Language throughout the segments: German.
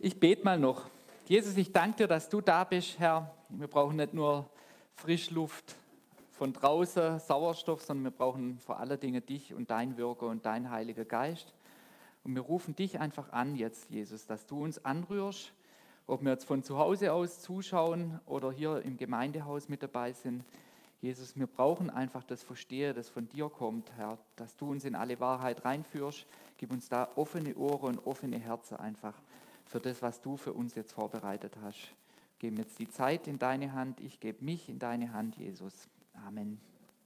Ich bete mal noch. Jesus, ich danke dir, dass du da bist, Herr. Wir brauchen nicht nur Frischluft von draußen, Sauerstoff, sondern wir brauchen vor allen Dingen dich und dein Wirken und dein Heiliger Geist. Und wir rufen dich einfach an jetzt, Jesus, dass du uns anrührst, ob wir jetzt von zu Hause aus zuschauen oder hier im Gemeindehaus mit dabei sind. Jesus, wir brauchen einfach das Verstehen, das von dir kommt, Herr, dass du uns in alle Wahrheit reinführst. Gib uns da offene Ohren und offene Herzen einfach für das, was du für uns jetzt vorbereitet hast. Geben jetzt die Zeit in deine Hand, ich gebe mich in deine Hand, Jesus. Amen.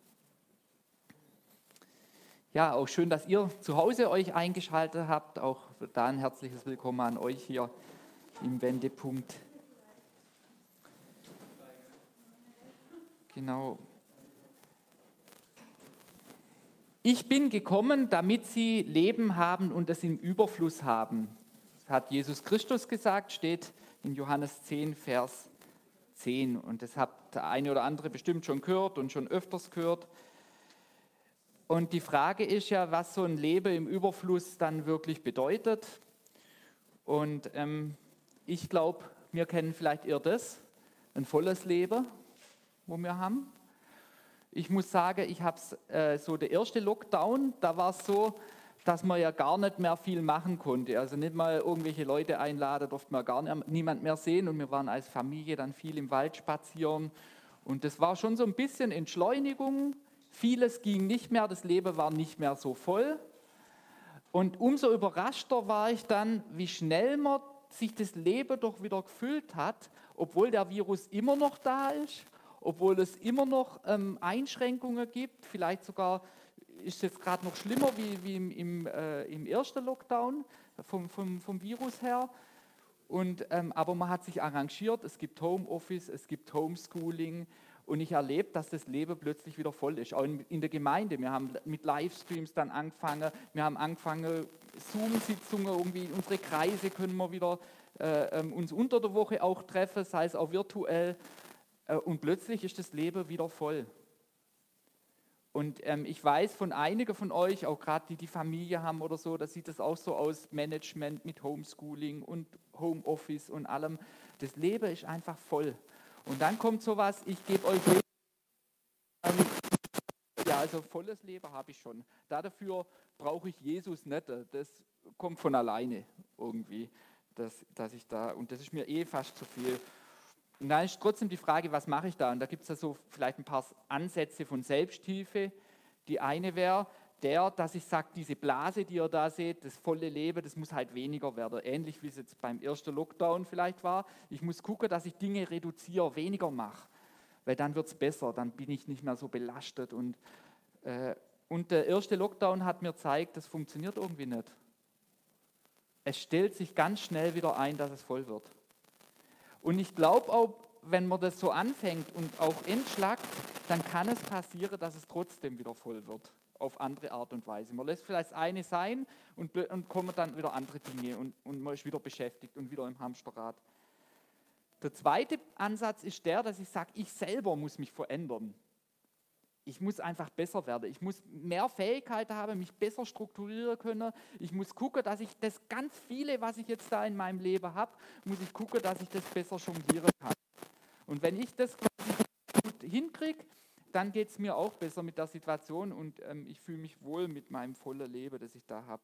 Ja, auch schön, dass ihr zu Hause euch eingeschaltet habt. Auch da ein herzliches Willkommen an euch hier im Wendepunkt. Genau. Ich bin gekommen, damit sie Leben haben und es im Überfluss haben. Das hat Jesus Christus gesagt, steht in Johannes 10, Vers 10. Und das hat der eine oder andere bestimmt schon gehört und schon öfters gehört. Und die Frage ist ja, was so ein Leben im Überfluss dann wirklich bedeutet. Und ich glaube, wir kennen vielleicht eher das, ein volles Leben, wo wir haben. Ich muss sagen, ich habe so der erste Lockdown, da war es so, dass man ja gar nicht mehr viel machen konnte. Also nicht mal irgendwelche Leute einladen, durfte man niemand mehr sehen. Und wir waren als Familie dann viel im Wald spazieren. Und das war schon so ein bisschen Entschleunigung. Vieles ging nicht mehr, das Leben war nicht mehr so voll. Und umso überraschter war ich dann, wie schnell man sich das Leben doch wieder gefüllt hat, obwohl der Virus immer noch da ist, obwohl es immer noch Einschränkungen gibt, vielleicht sogar ist es jetzt gerade noch schlimmer wie im ersten Lockdown vom Virus her. Aber man hat sich arrangiert, es gibt Homeoffice, es gibt Homeschooling und ich erlebe, dass das Leben plötzlich wieder voll ist, auch in der Gemeinde. Wir haben mit Livestreams dann angefangen, wir haben angefangen, Zoom-Sitzungen, irgendwie unsere Kreise können wir wieder uns unter der Woche auch treffen, sei es auch virtuell. Und plötzlich ist das Leben wieder voll. Und ich weiß von einigen von euch, auch gerade die Familie haben oder so, da sieht es auch so aus, Management mit Homeschooling und Homeoffice und allem. Das Leben ist einfach voll. Und dann kommt sowas, ich gebe euch Leben. Ja, also volles Leben habe ich schon. Dafür brauche ich Jesus nicht. Das kommt von alleine irgendwie, dass ich da, und das ist mir fast zu viel. Und dann ist trotzdem die Frage, was mache ich da? Und da gibt es ja so vielleicht ein paar Ansätze von Selbsthilfe. Die eine wäre dass ich sage, diese Blase, die ihr da seht, das volle Leben, das muss halt weniger werden. Ähnlich wie es jetzt beim ersten Lockdown vielleicht war. Ich muss gucken, dass ich Dinge reduziere, weniger mache. Weil dann wird es besser, dann bin ich nicht mehr so belastet. Und der erste Lockdown hat mir gezeigt, das funktioniert irgendwie nicht. Es stellt sich ganz schnell wieder ein, dass es voll wird. Und ich glaube auch, wenn man das so anfängt und auch entschlackt, dann kann es passieren, dass es trotzdem wieder voll wird, auf andere Art und Weise. Man lässt vielleicht eine sein und kommen dann wieder andere Dinge und man ist wieder beschäftigt und wieder im Hamsterrad. Der zweite Ansatz ist dass ich sage, ich selber muss mich verändern. Ich muss einfach besser werden. Ich muss mehr Fähigkeiten haben, mich besser strukturieren können. Ich muss gucken, dass ich das ganz viele, was ich jetzt da in meinem Leben habe, muss ich gucken, dass ich das besser jonglieren kann. Und wenn ich das gut hinkriege, dann geht es mir auch besser mit der Situation und ich fühle mich wohl mit meinem vollen Leben, das ich da habe.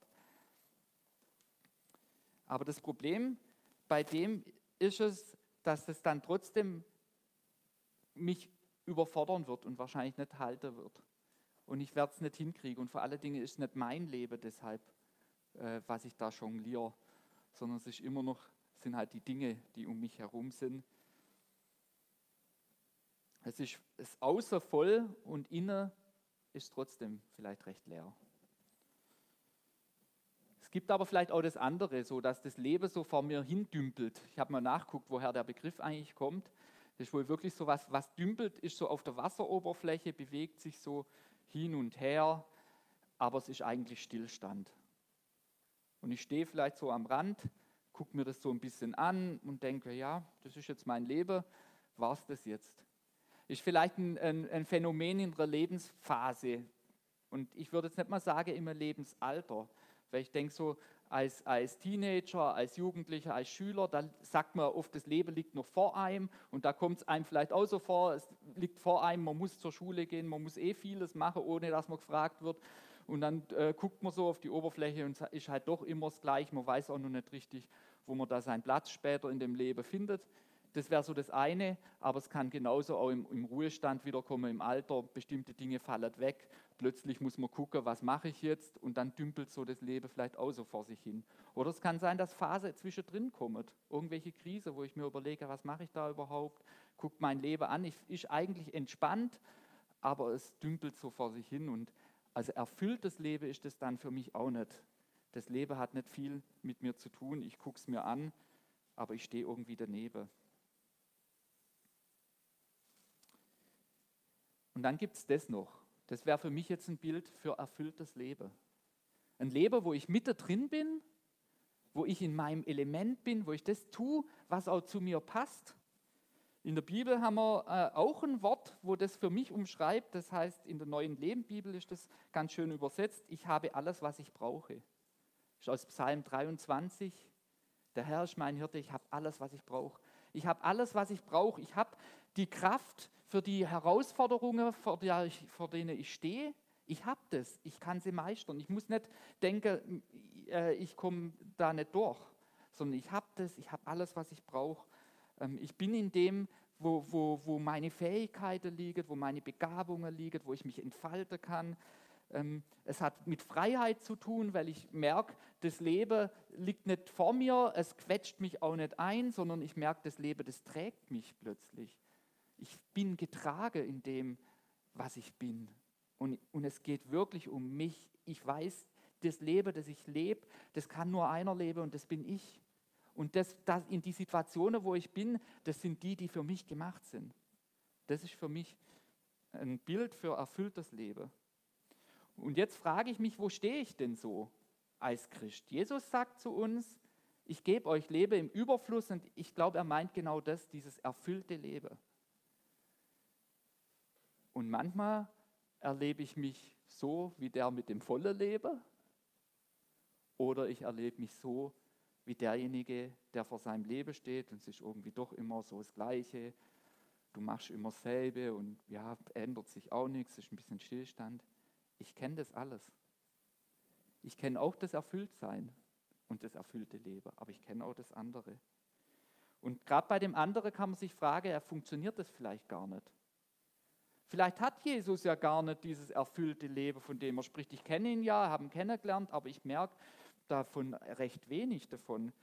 Aber das Problem bei dem ist es, dass es dann trotzdem mich überfordern wird und wahrscheinlich nicht halten wird. Und ich werde es nicht hinkriegen. Und vor allen Dingen ist es nicht mein Leben deshalb, was ich da jongliere, sondern es ist sind halt die Dinge, die um mich herum sind. Es ist außer voll und innen ist trotzdem vielleicht recht leer. Es gibt aber vielleicht auch das andere, so dass das Leben so vor mir hindümpelt. Ich habe mal nachgeguckt, woher der Begriff eigentlich kommt. Das ist wohl wirklich so was dümpelt, ist so auf der Wasseroberfläche, bewegt sich so hin und her, aber es ist eigentlich Stillstand. Und ich stehe vielleicht so am Rand, gucke mir das so ein bisschen an und denke, ja, das ist jetzt mein Leben, war es das jetzt? Ist vielleicht ein Phänomen in der Lebensphase. Und ich würde jetzt nicht mal sagen, im Lebensalter. Weil ich denke so, als Teenager, als Jugendlicher, als Schüler, da sagt man oft, das Leben liegt noch vor einem und da kommt es einem vielleicht auch so vor, es liegt vor einem, man muss zur Schule gehen, man muss vieles machen, ohne dass man gefragt wird. Und dann guckt man so auf die Oberfläche und ist halt doch immer das Gleiche, man weiß auch noch nicht richtig, wo man da seinen Platz später in dem Leben findet. Das wäre so das eine, aber es kann genauso auch im Ruhestand wiederkommen, im Alter, bestimmte Dinge fallen weg, plötzlich muss man gucken, was mache ich jetzt und dann dümpelt so das Leben vielleicht auch so vor sich hin. Oder es kann sein, dass Phase zwischendrin kommt, irgendwelche Krise, wo ich mir überlege, was mache ich da überhaupt, guckt mein Leben an, ist eigentlich entspannt, aber es dümpelt so vor sich hin und also erfülltes Leben ist das dann für mich auch nicht. Das Leben hat nicht viel mit mir zu tun, ich gucke es mir an, aber ich stehe irgendwie daneben. Und dann gibt es das noch. Das wäre für mich jetzt ein Bild für erfülltes Leben. Ein Leben, wo ich mittendrin bin, wo ich in meinem Element bin, wo ich das tue, was auch zu mir passt. In der Bibel haben wir auch ein Wort, wo das für mich umschreibt. Das heißt, in der Neuen Leben-Bibel ist das ganz schön übersetzt. Ich habe alles, was ich brauche. Das ist aus Psalm 23. Der Herr ist mein Hirte, ich habe alles, was ich brauche. Ich habe alles, was ich brauche. Ich habe die Kraft für die Herausforderungen, vor denen ich stehe. Ich habe das, ich kann sie meistern. Ich muss nicht denken, ich komme da nicht durch, sondern ich habe das, ich habe alles, was ich brauche. Ich bin in dem, wo meine Fähigkeiten liegen, wo meine Begabungen liegen, wo ich mich entfalten kann. Es hat mit Freiheit zu tun, weil ich merke, das Leben liegt nicht vor mir, es quetscht mich auch nicht ein, sondern ich merke, das Leben, das trägt mich plötzlich. Ich bin getragen in dem, was ich bin. Und es geht wirklich um mich. Ich weiß, das Leben, das ich lebe, das kann nur einer leben und das bin ich. Und das in die Situationen, wo ich bin, das sind die für mich gemacht sind. Das ist für mich ein Bild für erfülltes Leben. Und jetzt frage ich mich, wo stehe ich denn so als Christ? Jesus sagt zu uns, ich gebe euch Leben im Überfluss und ich glaube, er meint genau das, dieses erfüllte Leben. Und manchmal erlebe ich mich so wie der mit dem vollen Leben oder ich erlebe mich so wie derjenige, der vor seinem Leben steht und es ist irgendwie doch immer so das Gleiche. Du machst immer dasselbe und ja, ändert sich auch nichts, es ist ein bisschen Stillstand. Ich kenne das alles. Ich kenne auch das Erfülltsein und das erfüllte Leben, aber ich kenne auch das andere. Und gerade bei dem anderen kann man sich fragen, ja, funktioniert das vielleicht gar nicht? Vielleicht hat Jesus ja gar nicht dieses erfüllte Leben, von dem er spricht. Ich kenne ihn ja, habe ihn kennengelernt, aber ich merke davon recht wenig davon.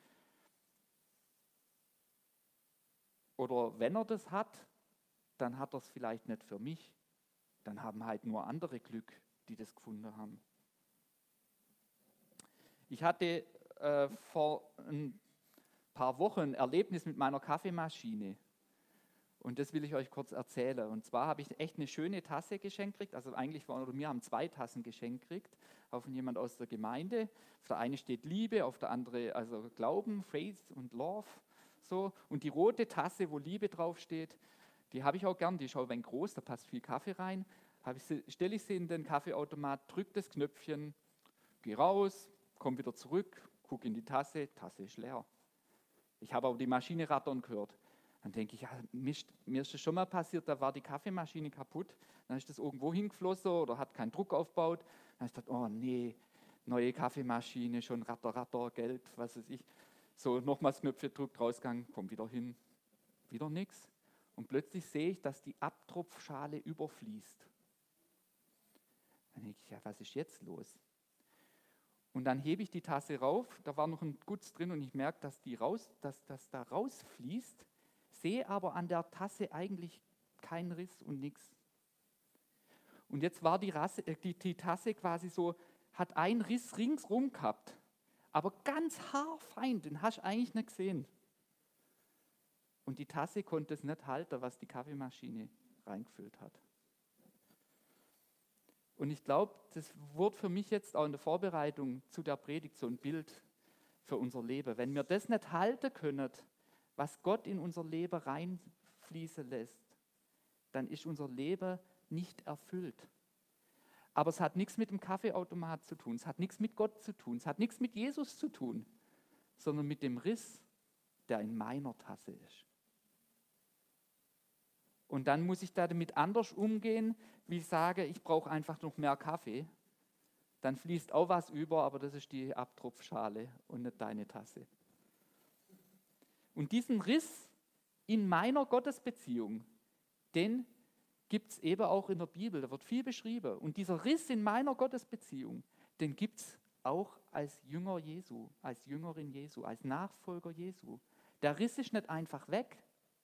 Oder wenn er das hat, dann hat er es vielleicht nicht für mich. Dann haben halt nur andere Glück, die das gefunden haben. Ich hatte vor ein paar Wochen ein Erlebnis mit meiner Kaffeemaschine. Und das will ich euch kurz erzählen. Und zwar habe ich echt eine schöne Tasse geschenkt gekriegt. Also eigentlich wir haben 2 Tassen geschenkt gekriegt, auch von jemand aus der Gemeinde. Auf der eine steht Liebe, auf der andere also Glauben, Faith und Love. So. Und die rote Tasse, wo Liebe draufsteht, die habe ich auch gern. Die ist auch ein wenig groß, da passt viel Kaffee rein. Stelle ich sie in den Kaffeeautomat, drücke das Knöpfchen, gehe raus, komme wieder zurück, gucke in die Tasse ist leer. Ich habe aber die Maschine rattern gehört. Dann denke ich, ja, Mist, mir ist das schon mal passiert, da war die Kaffeemaschine kaputt, dann ist das irgendwo hingeflossen oder hat keinen Druck aufgebaut. Dann habe ich gedacht, oh nee, neue Kaffeemaschine, schon Ratter, Geld, was weiß ich. So, nochmals Knöpfe gedrückt, rausgegangen, komm wieder hin, wieder nichts. Und plötzlich sehe ich, dass die Abtropfschale überfließt. Dann denke ich, ja, was ist jetzt los? Und dann hebe ich die Tasse rauf, da war noch ein Guts drin und ich merke, dass das da rausfließt, sehe aber an der Tasse eigentlich keinen Riss und nichts. Und jetzt war die Tasse quasi so, hat einen Riss ringsrum gehabt, aber ganz haarfein, den hast du eigentlich nicht gesehen. Und die Tasse konnte es nicht halten, was die Kaffeemaschine reingefüllt hat. Und ich glaube, das wurde für mich jetzt auch in der Vorbereitung zu der Predigt so ein Bild für unser Leben. Wenn wir das nicht halten können, was Gott in unser Leben reinfließen lässt, dann ist unser Leben nicht erfüllt. Aber es hat nichts mit dem Kaffeeautomat zu tun, es hat nichts mit Gott zu tun, es hat nichts mit Jesus zu tun, sondern mit dem Riss, der in meiner Tasse ist. Und dann muss ich damit anders umgehen, wie ich sage, ich brauche einfach noch mehr Kaffee. Dann fließt auch was über, aber das ist die Abtropfschale und nicht deine Tasse. Und diesen Riss in meiner Gottesbeziehung, den gibt es eben auch in der Bibel, da wird viel beschrieben. Und dieser Riss in meiner Gottesbeziehung, den gibt es auch als Jünger Jesu, als Jüngerin Jesu, als Nachfolger Jesu. Der Riss ist nicht einfach weg.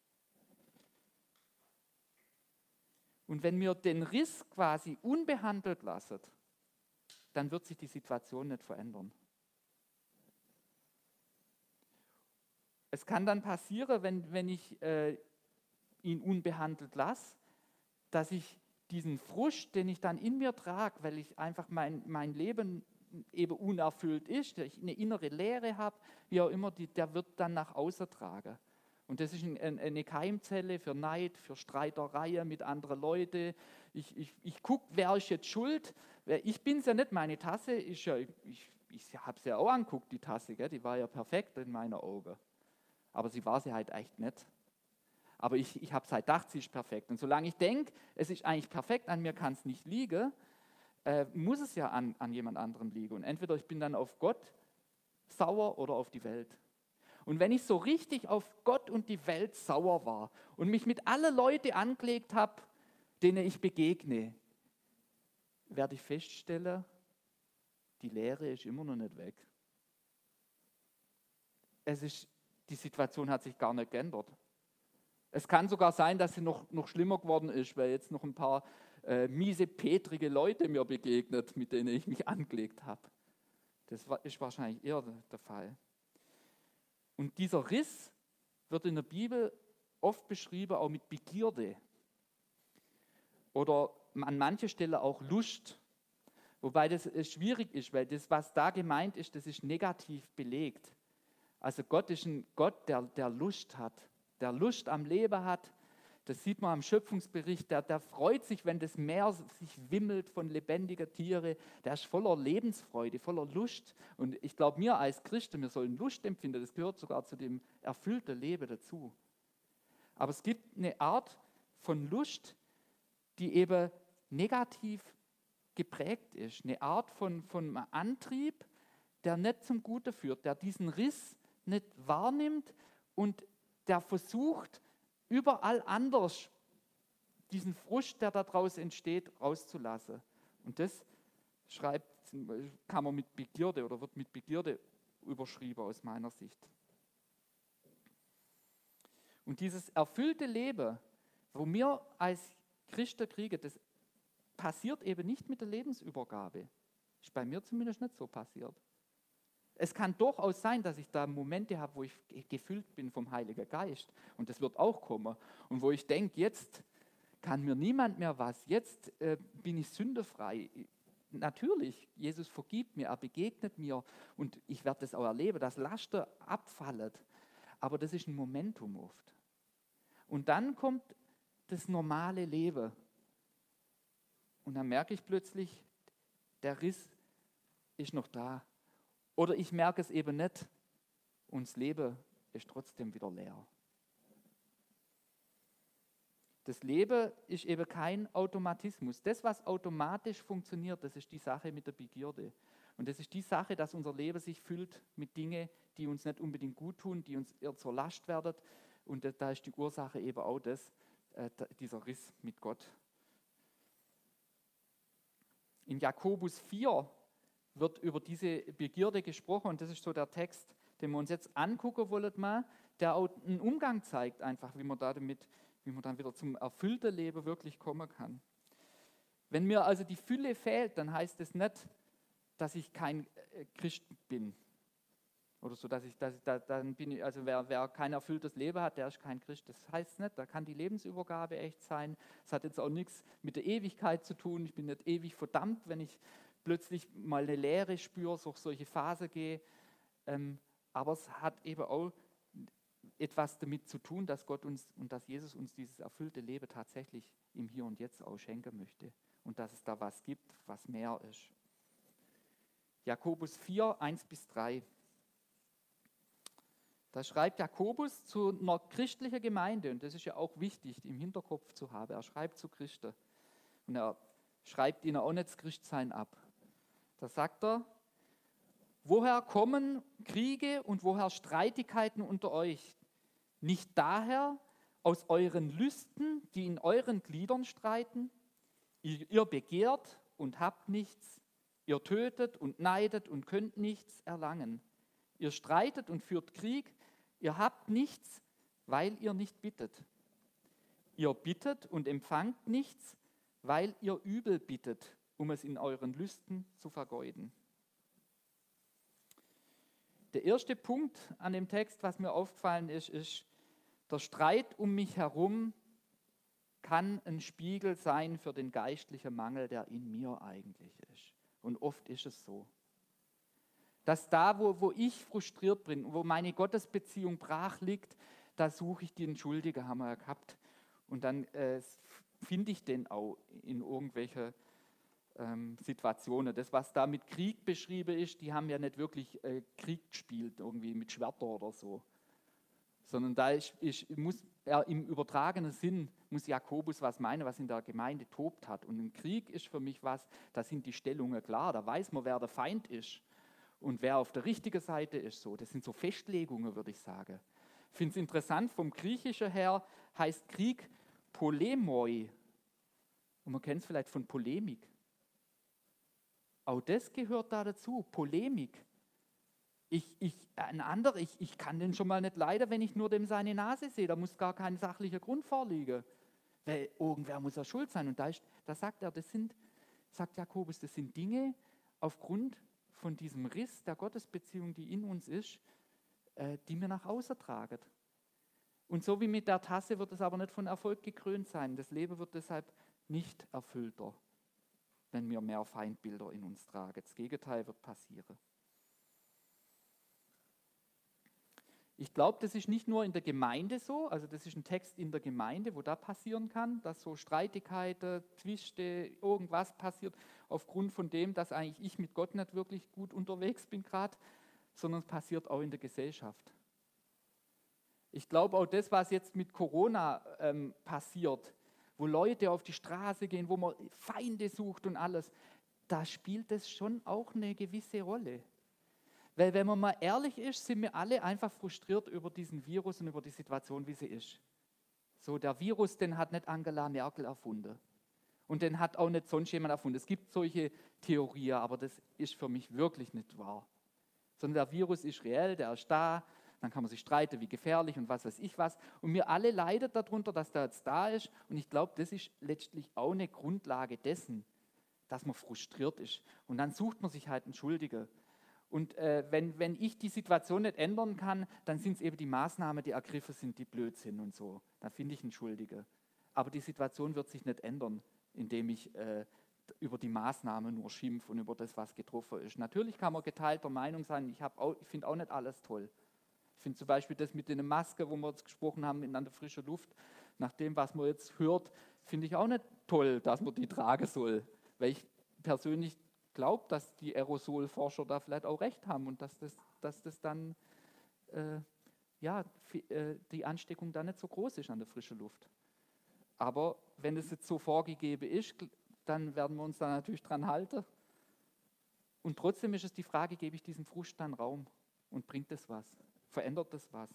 Und wenn wir den Riss quasi unbehandelt lassen, dann wird sich die Situation nicht verändern. Es kann dann passieren, wenn ich ihn unbehandelt lasse, dass ich diesen Frust, den ich dann in mir trage, weil ich einfach mein Leben eben unerfüllt ist, dass ich eine innere Leere habe, wie auch immer, der wird dann nach außen tragen. Und das ist eine Keimzelle für Neid, für Streitereien mit anderen Leuten. Ich gucke, wer ist jetzt schuld? Ich bin es ja nicht, meine Tasse ist ja, ich habe sie ja auch angeguckt, die Tasse, gell? Die war ja perfekt in meinen Augen. Aber sie war sie halt echt nicht. Aber ich habe es halt gedacht, sie ist perfekt. Und solange ich denke, es ist eigentlich perfekt, an mir kann es nicht liegen, muss es ja an jemand anderem liegen. Und entweder ich bin dann auf Gott sauer oder auf die Welt. Und wenn ich so richtig auf Gott und die Welt sauer war und mich mit allen Leuten angelegt habe, denen ich begegne, werde ich feststellen, die Leere ist immer noch nicht weg. Die Situation hat sich gar nicht geändert. Es kann sogar sein, dass sie noch schlimmer geworden ist, weil jetzt noch ein paar miese, petrige Leute mir begegnet, mit denen ich mich angelegt habe. Das ist wahrscheinlich eher der Fall. Und dieser Riss wird in der Bibel oft beschrieben, auch mit Begierde. Oder an mancher Stelle auch Lust. Wobei das schwierig ist, weil das, was da gemeint ist, das ist negativ belegt. Also Gott ist ein Gott, der Lust hat, der Lust am Leben hat. Das sieht man am Schöpfungsbericht, der freut sich, wenn das Meer sich wimmelt von lebendigen Tieren. Der ist voller Lebensfreude, voller Lust. Und ich glaube, wir als Christen, wir sollen Lust empfinden. Das gehört sogar zu dem erfüllten Leben dazu. Aber es gibt eine Art von Lust, die eben negativ geprägt ist. Eine Art von Antrieb, der nicht zum Guten führt, der diesen Riss nicht wahrnimmt und der versucht, überall anders diesen Frust, der daraus entsteht, rauszulassen. Und das kann man mit Begierde oder wird mit Begierde überschrieben aus meiner Sicht. Und dieses erfüllte Leben, wo wir als Christen kriegen, das passiert eben nicht mit der Lebensübergabe. Ist bei mir zumindest nicht so passiert. Es kann durchaus sein, dass ich da Momente habe, wo ich gefüllt bin vom Heiligen Geist. Und das wird auch kommen. Und wo ich denke, jetzt kann mir niemand mehr was. Jetzt bin ich sündefrei. Natürlich, Jesus vergibt mir, er begegnet mir. Und ich werde das auch erleben, dass Laster abfallen. Aber das ist ein Momentum oft. Und dann kommt das normale Leben. Und dann merke ich plötzlich, der Riss ist noch da. Oder ich merke es eben nicht und das Leben ist trotzdem wieder leer. Das Leben ist eben kein Automatismus. Das, was automatisch funktioniert, das ist die Sache mit der Begierde. Und das ist die Sache, dass unser Leben sich füllt mit Dingen, die uns nicht unbedingt gut tun, die uns eher zur Last werden. Und da ist die Ursache eben auch dieser Riss mit Gott. In Jakobus 4 wird über diese Begierde gesprochen und das ist so der Text, den wir uns jetzt angucken wollen, der auch einen Umgang zeigt, einfach, wie man dann wieder zum erfüllten Leben wirklich kommen kann. Wenn mir also die Fülle fehlt, dann heißt es nicht, dass ich kein Christ bin. Oder so, dann bin ich, also wer kein erfülltes Leben hat, der ist kein Christ. Das heißt nicht, da kann die Lebensübergabe echt sein. Es hat jetzt auch nichts mit der Ewigkeit zu tun. Ich bin nicht ewig verdammt, wenn ich plötzlich mal eine Leere spüre, durch solche Phasen gehe. Aber es hat eben auch etwas damit zu tun, dass Gott uns und dass Jesus uns dieses erfüllte Leben tatsächlich im Hier und Jetzt auch schenken möchte. und dass es da was gibt, was mehr ist. Jakobus 4, 1-3. Da schreibt Jakobus zu einer christlichen Gemeinde, und das ist ja auch wichtig im Hinterkopf zu haben. Er schreibt zu Christen und er schreibt ihnen auch nicht das Christsein ab. Da sagt er, woher kommen Kriege und woher Streitigkeiten unter euch? Nicht daher aus euren Lüsten, die in euren Gliedern streiten? Ihr begehrt und habt nichts, ihr tötet und neidet und könnt nichts erlangen. Ihr streitet und führt Krieg, ihr habt nichts, weil ihr nicht bittet. Ihr bittet und empfangt nichts, weil ihr übel bittet, um es in euren Lüsten zu vergeuden. Der erste Punkt an dem Text, was mir aufgefallen ist, ist, der Streit um mich herum kann ein Spiegel sein für den geistlichen Mangel, der in mir eigentlich ist. Und oft ist es so. Dass da, wo ich frustriert bin, wo meine Gottesbeziehung brach liegt, da suche ich den Schuldigen, haben wir ja gehabt. Und dann finde ich den auch in irgendwelchen Situationen. Das, was da mit Krieg beschrieben ist, die haben ja nicht wirklich Krieg gespielt, irgendwie mit Schwertern oder so. Sondern da muss er im übertragenen Sinn, muss Jakobus was meinen, was in der Gemeinde tobt hat. Und ein Krieg ist für mich was, da sind die Stellungen klar, da weiß man, wer der Feind ist. Und wer auf der richtigen Seite ist, so, das sind so Festlegungen, würde ich sagen. Ich finde es interessant, vom Griechischen her heißt Krieg Polemoi. Und man kennt es vielleicht von Polemik. Auch das gehört da dazu, Polemik. Ein anderer, ich kann den schon mal nicht leiden, wenn ich nur dem seine Nase sehe. Da muss gar kein sachlicher Grund vorliegen. Weil irgendwer muss ja schuld sein. Und da sagt er, sagt Jakobus, das sind Dinge aufgrund von diesem Riss der Gottesbeziehung, die in uns ist, die wir nach außen tragen. Und so wie mit der Tasse wird es aber nicht von Erfolg gekrönt sein. Das Leben wird deshalb nicht erfüllter, wenn wir mehr Feindbilder in uns tragen. Das Gegenteil wird passieren. Ich glaube, das ist nicht nur in der Gemeinde so, also das ist ein Text in der Gemeinde, wo da passieren kann, dass so Streitigkeiten, Zwiste, irgendwas passiert, aufgrund von dem, dass eigentlich ich mit Gott nicht wirklich gut unterwegs bin gerade, sondern es passiert auch in der Gesellschaft. Ich glaube auch das, was jetzt mit Corona passiert, wo Leute auf die Straße gehen, wo man Feinde sucht und alles, da spielt das schon auch eine gewisse Rolle. Weil wenn man mal ehrlich ist, sind wir alle einfach frustriert über diesen Virus und über die Situation, wie sie ist. So, der Virus, den hat nicht Angela Merkel erfunden. Und den hat auch nicht sonst jemand erfunden. Es gibt solche Theorien, aber das ist für mich wirklich nicht wahr. Sondern der Virus ist reell, der ist da, dann kann man sich streiten, wie gefährlich und was weiß ich was. Und wir alle leiden darunter, dass der jetzt da ist. Und ich glaube, das ist letztlich auch eine Grundlage dessen, dass man frustriert ist. Und dann sucht man sich halt einen Schuldigen. Und wenn ich die Situation nicht ändern kann, dann sind es eben die Maßnahmen, die ergriffen sind, die blöd sind und so. Da finde ich einen Schuldigen. Aber die Situation wird sich nicht ändern, indem ich über die Maßnahmen nur schimpfe und über das, was getroffen ist. Natürlich kann man geteilter Meinung sein. Ich finde auch nicht alles toll. Ich finde zum Beispiel das mit den Masken, wo wir jetzt gesprochen haben, in der frischen Luft, nach dem, was man jetzt hört, finde ich auch nicht toll, dass man die tragen soll. Weil ich persönlich glaube, dass die Aerosolforscher da vielleicht auch recht haben und dass das dann, die Ansteckung da nicht so groß ist an der frischen Luft. Aber wenn es jetzt so vorgegeben ist, dann werden wir uns da natürlich dran halten. Und trotzdem ist es die Frage, gebe ich diesem Frust dann Raum und bringt das was? Verändert das was?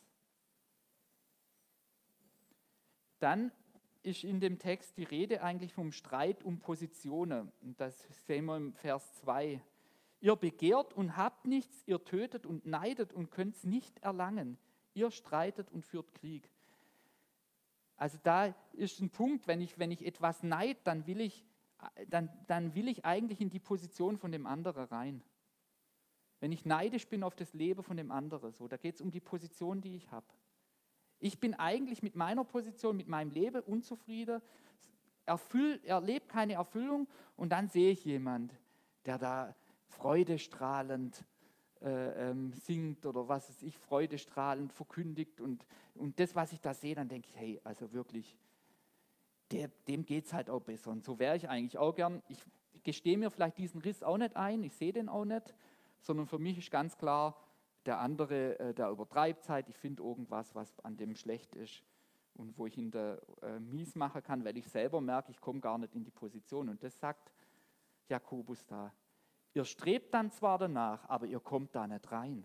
Dann ist in dem Text die Rede eigentlich vom Streit um Positionen. Und das sehen wir im Vers 2. Ihr begehrt und habt nichts, ihr tötet und neidet und könnt es nicht erlangen. Ihr streitet und führt Krieg. Also da ist ein Punkt, wenn ich etwas neide, dann will ich eigentlich in die Position von dem anderen rein. Wenn ich neidisch bin auf das Leben von dem anderen, so, da geht es um die Position, die ich habe. Ich bin eigentlich mit meiner Position, mit meinem Leben unzufrieden, erlebe keine Erfüllung und dann sehe ich jemand, der da freudestrahlend singt oder was weiß ich, freudestrahlend verkündigt und das, was ich da sehe, dann denke ich, hey, also wirklich, dem geht es halt auch besser. Und so wäre ich eigentlich auch gern. Ich gestehe mir vielleicht diesen Riss auch nicht ein, ich sehe den auch nicht, sondern für mich ist ganz klar, der andere, der übertreibt halt, ich finde irgendwas, was an dem schlecht ist und wo ich ihn da mies machen kann, weil ich selber merke, ich komme gar nicht in die Position. Und das sagt Jakobus da. Ihr strebt dann zwar danach, aber ihr kommt da nicht rein.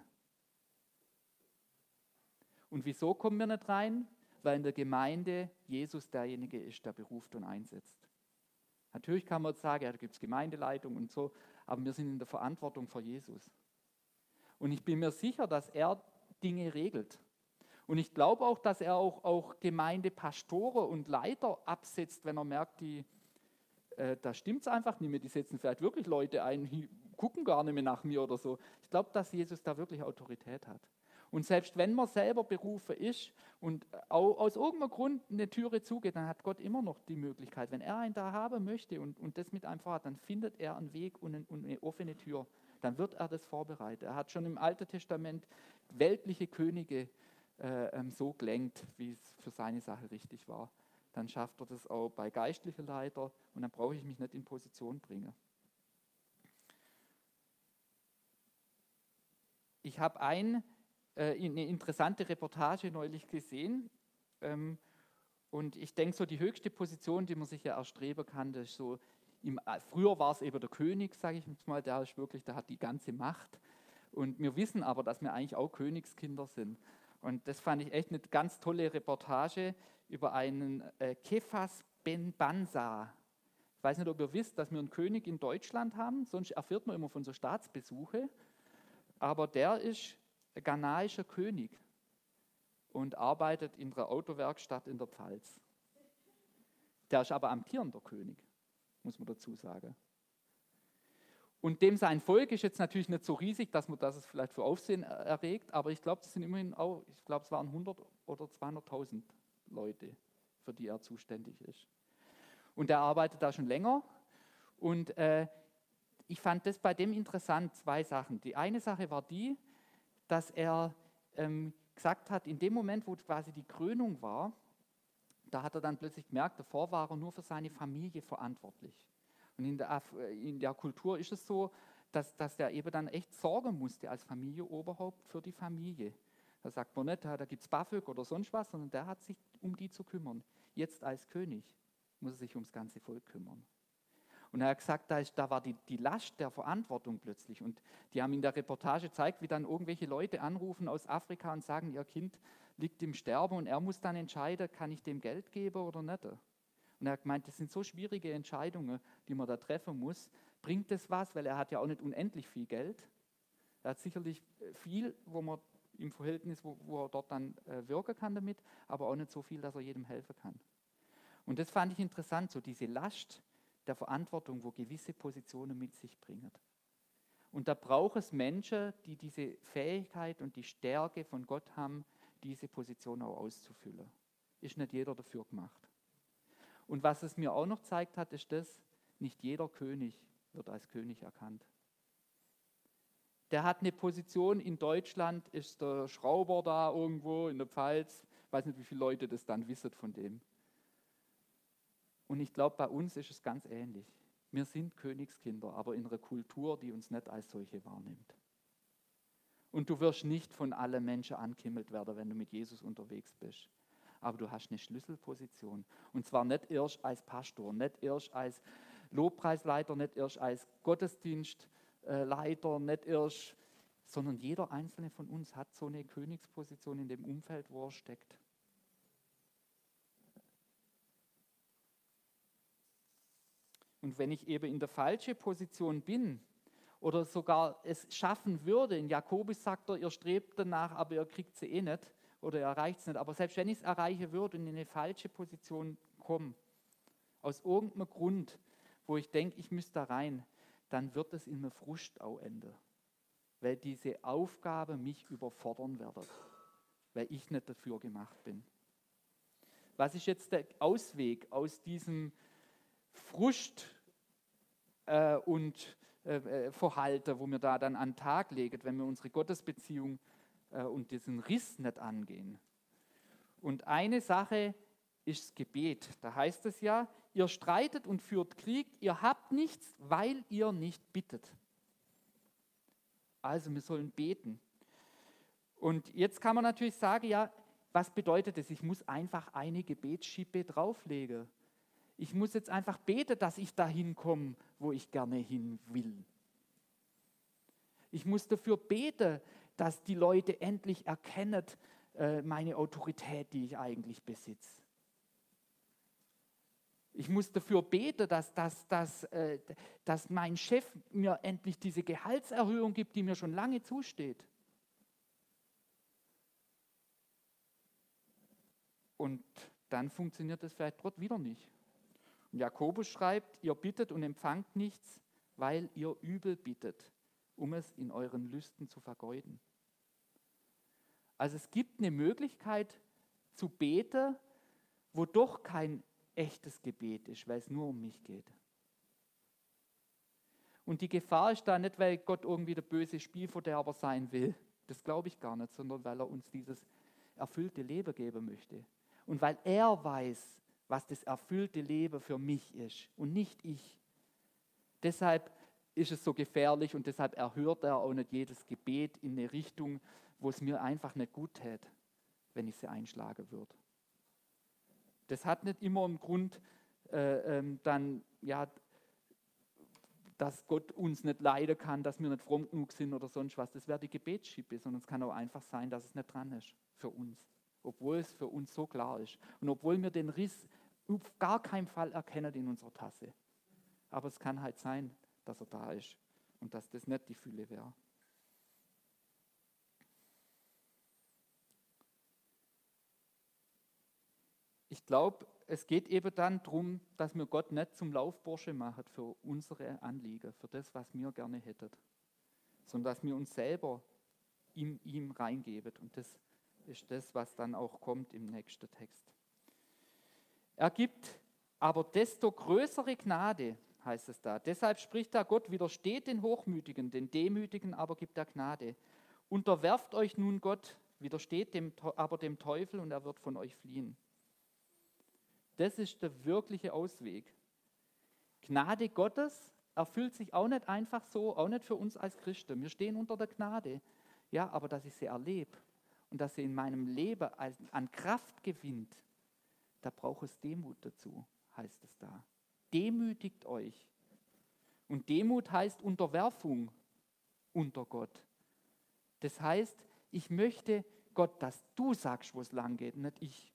Und wieso kommen wir nicht rein? Weil in der Gemeinde Jesus derjenige ist, der beruft und einsetzt. Natürlich kann man jetzt sagen, ja, da gibt es Gemeindeleitung und so, aber wir sind in der Verantwortung vor Jesus. Und ich bin mir sicher, dass er Dinge regelt. Und ich glaube auch, dass er auch Gemeindepastoren und Leiter absetzt, wenn er merkt, da stimmt es einfach nicht mehr, die setzen vielleicht wirklich Leute ein, gucken gar nicht mehr nach mir oder so. Ich glaube, dass Jesus da wirklich Autorität hat. Und selbst wenn man selber berufen ist und aus irgendeinem Grund eine Türe zugeht, dann hat Gott immer noch die Möglichkeit, wenn er einen da haben möchte und das mit einem vorhat, dann findet er einen Weg und eine offene Tür. Dann wird er das vorbereiten. Er hat schon im Alten Testament weltliche Könige so gelenkt, wie es für seine Sache richtig war. Dann schafft er das auch bei geistlichen Leitern und dann brauche ich mich nicht in Position bringen. Ich habe eine interessante Reportage neulich gesehen und ich denke, so die höchste Position, die man sich ja erstreben kann, das ist so, früher war es eben der König, sage ich mal, der ist wirklich, der hat die ganze Macht und wir wissen aber, dass wir eigentlich auch Königskinder sind. Und das fand ich echt eine ganz tolle Reportage über einen Kefas Ben Bansa. Ich weiß nicht, ob ihr wisst, dass wir einen König in Deutschland haben, sonst erfährt man immer von so Staatsbesuche. Aber der ist ein ghanaischer König und arbeitet in einer Autowerkstatt in der Pfalz. Der ist aber amtierender König, muss man dazu sagen. Und dem sein Volk ist jetzt natürlich nicht so riesig, dass es vielleicht für Aufsehen erregt, aber ich glaube, das sind immerhin auch, ich glaube, es waren 100 oder 200.000 Leute, für die er zuständig ist. Und er arbeitet da schon länger und ich fand das bei dem interessant, zwei Sachen. Die eine Sache war die, dass er gesagt hat, in dem Moment, wo quasi die Krönung war, da hat er dann plötzlich gemerkt, davor war er nur für seine Familie verantwortlich. Und in der Kultur ist es so, dass der eben dann echt sorgen musste als Familienoberhaupt für die Familie. Da sagt man nicht, da gibt es BAföG oder sonst was, sondern der hat sich um die zu kümmern. Jetzt als König muss er sich ums ganze Volk kümmern. Und er hat gesagt, da war die Last der Verantwortung plötzlich. Und die haben in der Reportage gezeigt, wie dann irgendwelche Leute anrufen aus Afrika und sagen, ihr Kind liegt im Sterben und er muss dann entscheiden, kann ich dem Geld geben oder nicht. Und er hat gemeint, das sind so schwierige Entscheidungen, die man da treffen muss. Bringt das was? Weil er hat ja auch nicht unendlich viel Geld. Er hat sicherlich viel, wo man im Verhältnis, wo er dort dann wirken kann damit, aber auch nicht so viel, dass er jedem helfen kann. Und das fand ich interessant, so diese Last der Verantwortung, wo gewisse Positionen mit sich bringen. Und da braucht es Menschen, die diese Fähigkeit und die Stärke von Gott haben, diese Position auch auszufüllen. Ist nicht jeder dafür gemacht. Und was es mir auch noch gezeigt hat, ist das, nicht jeder König wird als König erkannt. Der hat eine Position in Deutschland, ist der Schrauber da irgendwo in der Pfalz. Ich weiß nicht, wie viele Leute das dann wissen von dem. Und ich glaube, bei uns ist es ganz ähnlich. Wir sind Königskinder, aber in einer Kultur, die uns nicht als solche wahrnimmt. Und du wirst nicht von allen Menschen angehimmelt werden, wenn du mit Jesus unterwegs bist. Aber du hast eine Schlüsselposition. Und zwar nicht erst als Pastor, nicht erst als Lobpreisleiter, nicht erst als Gottesdienstleiter, nicht erst, sondern jeder einzelne von uns hat so eine Königsposition in dem Umfeld, wo er steckt. Und wenn ich eben in der falschen Position bin oder sogar es schaffen würde, in Jakobus sagt er, ihr strebt danach, aber ihr kriegt sie eh nicht oder ihr erreicht es nicht. Aber selbst wenn ich es erreichen würde und in eine falsche Position komme, aus irgendeinem Grund, wo ich denke, ich müsste da rein, dann wird es in einem Frust auch enden. Weil diese Aufgabe mich überfordern wird, weil ich nicht dafür gemacht bin. Was ist jetzt der Ausweg aus diesem Frust und Verhalten, wo wir da dann an den Tag legen, wenn wir unsere Gottesbeziehung und diesen Riss nicht angehen? Und eine Sache ist das Gebet. Da heißt es ja, ihr streitet und führt Krieg, ihr habt nichts, weil ihr nicht bittet. Also wir sollen beten. Und jetzt kann man natürlich sagen, ja, was bedeutet das? Ich muss einfach eine Gebetsschippe drauflegen. Ich muss jetzt einfach beten, dass ich dahin komme, wo ich gerne hin will. Ich muss dafür beten, dass die Leute endlich erkennen, meine Autorität, die ich eigentlich besitze. Ich muss dafür beten, dass mein Chef mir endlich diese Gehaltserhöhung gibt, die mir schon lange zusteht. Und dann funktioniert das vielleicht dort wieder nicht. Und Jakobus schreibt, ihr bittet und empfangt nichts, weil ihr übel bittet, um es in euren Lüsten zu vergeuden. Also es gibt eine Möglichkeit zu beten, wo doch kein echtes Gebet ist, weil es nur um mich geht. Und die Gefahr ist da nicht, weil Gott irgendwie der böse Spielverderber sein will. Das glaube ich gar nicht, sondern weil er uns dieses erfüllte Leben geben möchte. Und weil er weiß, was das erfüllte Leben für mich ist und nicht ich. Deshalb ist es so gefährlich und deshalb erhört er auch nicht jedes Gebet in eine Richtung, wo es mir einfach nicht gut täte, wenn ich sie einschlagen würde. Das hat nicht immer einen Grund, dass Gott uns nicht leiden kann, dass wir nicht fromm genug sind oder sonst was. Das wäre die Gebetsschippe, sondern es kann auch einfach sein, dass es nicht dran ist für uns, obwohl es für uns so klar ist und obwohl wir den Riss auf gar keinen Fall erkennen in unserer Tasse. Aber es kann halt sein, dass er da ist und dass das nicht die Fülle wäre. Ich glaube, es geht eben dann darum, dass wir Gott nicht zum Laufbursche machen für unsere Anliegen, für das, was wir gerne hätten, sondern dass wir uns selber in ihm reingeben. Und das ist das, was dann auch kommt im nächsten Text. Er gibt aber desto größere Gnade, heißt es da. Deshalb spricht da Gott, widersteht den Hochmütigen, den Demütigen aber gibt er Gnade. Unterwerft euch nun Gott, widersteht aber dem Teufel und er wird von euch fliehen. Das ist der wirkliche Ausweg. Gnade Gottes erfüllt sich auch nicht einfach so, auch nicht für uns als Christen. Wir stehen unter der Gnade. Ja, aber dass ich sie erlebe und dass sie in meinem Leben an Kraft gewinnt, da braucht es Demut dazu, heißt es da. Demütigt euch. Und Demut heißt Unterwerfung unter Gott. Das heißt, ich möchte Gott, dass du sagst, wo es lang geht, nicht ich.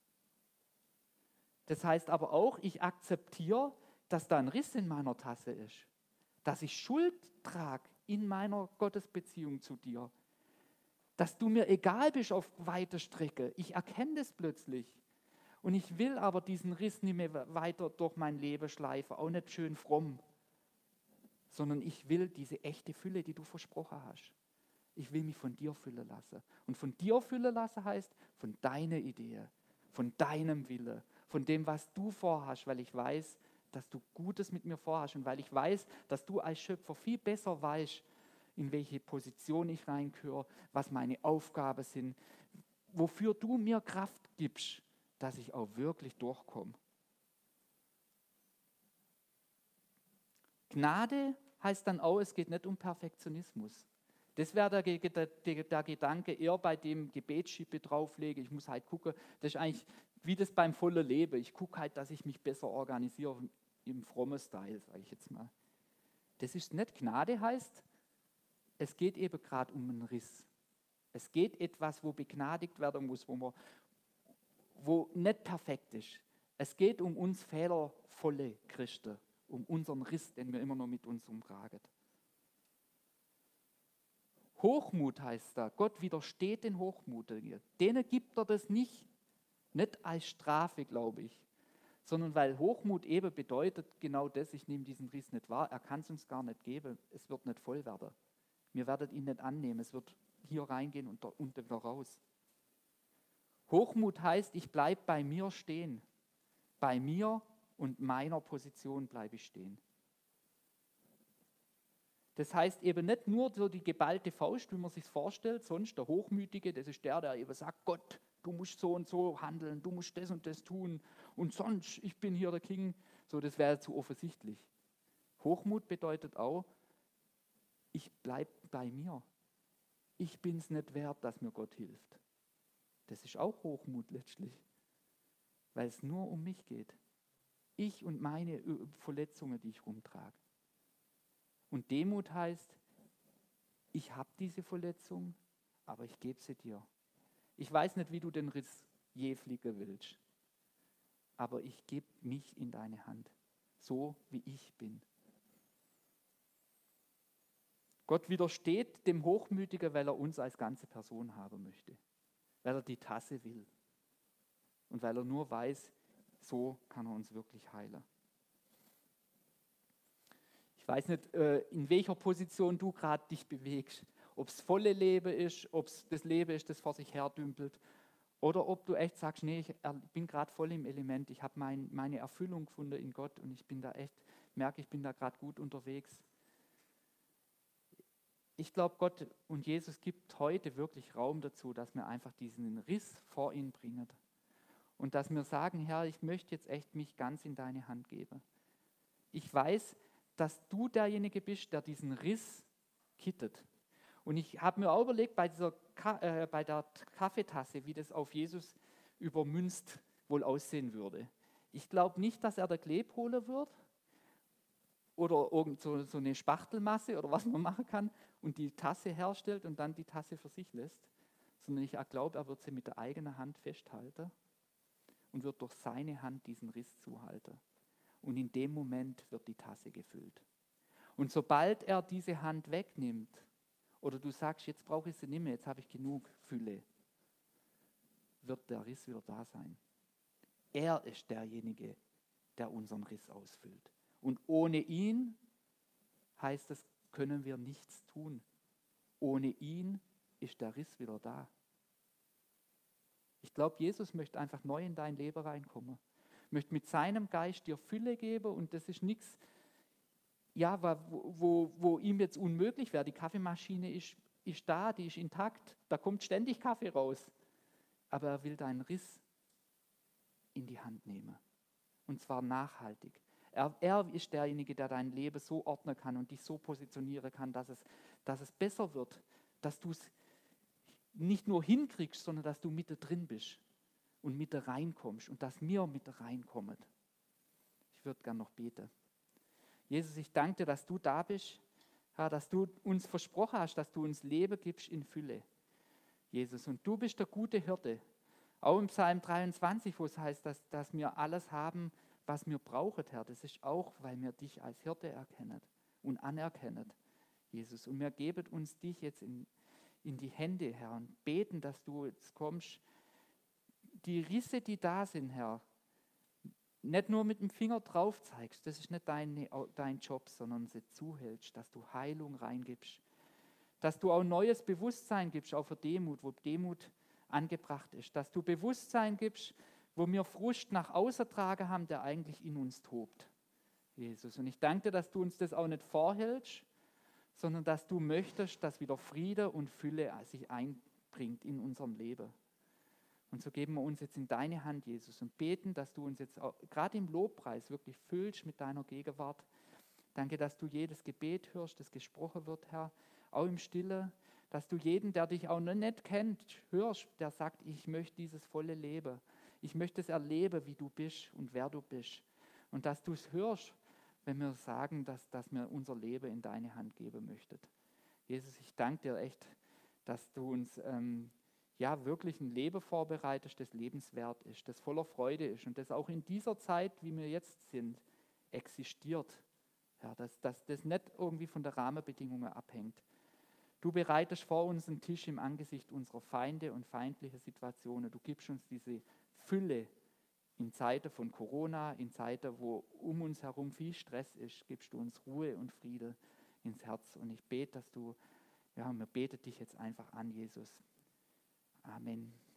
Das heißt aber auch, ich akzeptiere, dass da ein Riss in meiner Tasse ist, dass ich Schuld trage in meiner Gottesbeziehung zu dir, dass du mir egal bist auf weite Strecke. Ich erkenne das plötzlich. Und ich will aber diesen Riss nicht mehr weiter durch mein Leben schleifen, auch nicht schön fromm, sondern ich will diese echte Fülle, die du versprochen hast. Ich will mich von dir füllen lassen. Und von dir füllen lassen heißt von deiner Idee, von deinem Wille, von dem, was du vorhast, weil ich weiß, dass du Gutes mit mir vorhast und weil ich weiß, dass du als Schöpfer viel besser weißt, in welche Position ich reingehöre, was meine Aufgaben sind, wofür du mir Kraft gibst, dass ich auch wirklich durchkomme. Gnade heißt dann auch, es geht nicht um Perfektionismus. Das wäre der Gedanke eher bei dem Gebetsschippe drauflege. Ich muss halt gucken, das ist eigentlich wie das beim vollen Leben. Ich gucke halt, dass ich mich besser organisiere im frommen Style, sage ich jetzt mal. Das ist nicht Gnade heißt, es geht eben gerade um einen Riss. Es geht etwas, wo begnadigt werden muss, wo nicht perfekt ist. Es geht um uns fehlervolle Christen, um unseren Riss, den wir immer noch mit uns umtragen. Hochmut heißt da, Gott widersteht den Hochmutigen. Denen gibt er das nicht als Strafe, glaube ich, sondern weil Hochmut eben bedeutet genau das, ich nehme diesen Riss nicht wahr, er kann es uns gar nicht geben, es wird nicht voll werden. Wir werden ihn nicht annehmen, es wird hier reingehen und da unten wieder raus. Hochmut heißt, ich bleibe bei mir stehen. Bei mir und meiner Position bleibe ich stehen. Das heißt eben nicht nur so die geballte Faust, wie man sich vorstellt, sonst der Hochmütige, das ist der eben sagt, Gott, du musst so und so handeln, du musst das und das tun und sonst, ich bin hier der King. So, das wäre zu offensichtlich. Hochmut bedeutet auch, ich bleibe bei mir. Ich bin es nicht wert, dass mir Gott hilft. Das ist auch Hochmut letztlich, weil es nur um mich geht. Ich und meine Verletzungen, die ich rumtrage. Und Demut heißt, ich habe diese Verletzung, aber ich gebe sie dir. Ich weiß nicht, wie du den Riss je flicken willst, aber ich gebe mich in deine Hand, so wie ich bin. Gott widersteht dem Hochmütigen, weil er uns als ganze Person haben möchte, weil er die Tasse will und weil er nur weiß, so kann er uns wirklich heilen. Ich weiß nicht, in welcher Position du gerade dich bewegst, ob es volle Leben ist, ob es das Leben ist, das vor sich her dümpelt, oder ob du echt sagst, nee, ich bin gerade voll im Element, ich habe meine Erfüllung gefunden in Gott und ich bin da echt, merke, ich bin da gerade gut unterwegs. Ich glaube, Gott und Jesus gibt heute wirklich Raum dazu, dass wir einfach diesen Riss vor ihn bringen und dass wir sagen, Herr, ich möchte jetzt echt mich ganz in deine Hand geben. Ich weiß, dass du derjenige bist, der diesen Riss kittet. Und ich habe mir auch überlegt, bei der Kaffeetasse, wie das auf Jesus übermünzt wohl aussehen würde. Ich glaube nicht, dass er der Klebholer wird oder irgend so eine Spachtelmasse oder was man machen kann und die Tasse herstellt und dann die Tasse für sich lässt, sondern ich glaube, er wird sie mit der eigenen Hand festhalten und wird durch seine Hand diesen Riss zuhalten. Und in dem Moment wird die Tasse gefüllt. Und sobald er diese Hand wegnimmt, oder du sagst, jetzt brauche ich sie nicht mehr, jetzt habe ich genug Fülle, wird der Riss wieder da sein. Er ist derjenige, der unseren Riss ausfüllt. Und ohne ihn, heißt es, können wir nichts tun. Ohne ihn ist der Riss wieder da. Ich glaube, Jesus möchte einfach neu in dein Leben reinkommen. Möchte mit seinem Geist dir Fülle geben und das ist nichts, ja, wo ihm jetzt unmöglich wäre. Die Kaffeemaschine ist da, die ist intakt, da kommt ständig Kaffee raus. Aber er will deinen Riss in die Hand nehmen. Und zwar nachhaltig. Er ist derjenige, der dein Leben so ordnen kann und dich so positionieren kann, dass es besser wird, dass du es nicht nur hinkriegst, sondern dass du mit drin bist und mit reinkommst und dass wir mit reinkommen. Ich würde gerne noch beten. Jesus, ich danke dir, dass du da bist, Herr, dass du uns versprochen hast, dass du uns Leben gibst in Fülle. Jesus, und du bist der gute Hirte. Auch im Psalm 23, wo es heißt, dass wir alles haben, was wir brauchen, Herr. Das ist auch, weil wir dich als Hirte erkennen und anerkennen, Jesus. Und wir geben uns dich jetzt in die Hände, Herr, und beten, dass du jetzt kommst. Die Risse, die da sind, Herr, nicht nur mit dem Finger drauf zeigst, das ist nicht dein Job, sondern sie zuhältst, dass du Heilung reingibst, dass du auch neues Bewusstsein gibst, auch für Demut, wo Demut angebracht ist, dass du Bewusstsein gibst, wo wir Frust nach außen tragen haben, der eigentlich in uns tobt, Jesus. Und ich danke dir, dass du uns das auch nicht vorhältst, sondern dass du möchtest, dass wieder Friede und Fülle sich einbringt in unserem Leben. Und so geben wir uns jetzt in deine Hand, Jesus, und beten, dass du uns jetzt gerade im Lobpreis wirklich füllst mit deiner Gegenwart. Danke, dass du jedes Gebet hörst, das gesprochen wird, Herr, auch im Stille, dass du jeden, der dich auch noch nicht kennt, hörst, der sagt, ich möchte dieses volle Leben. Ich möchte es erleben, wie du bist und wer du bist. Und dass du es hörst, wenn wir sagen, dass wir unser Leben in deine Hand geben möchten. Jesus, ich danke dir echt, dass du uns wirklich ein Leben vorbereitest, das lebenswert ist, das voller Freude ist und das auch in dieser Zeit, wie wir jetzt sind, existiert. Ja, dass das nicht irgendwie von den Rahmenbedingungen abhängt. Du bereitest vor uns einen Tisch im Angesicht unserer Feinde und feindliche Situationen. Du gibst uns diese Fülle in Zeiten von Corona, in Zeiten, wo um uns herum viel Stress ist, gibst du uns Ruhe und Friede ins Herz. Und ich bete, wir beten dich jetzt einfach an, Jesus. Amen.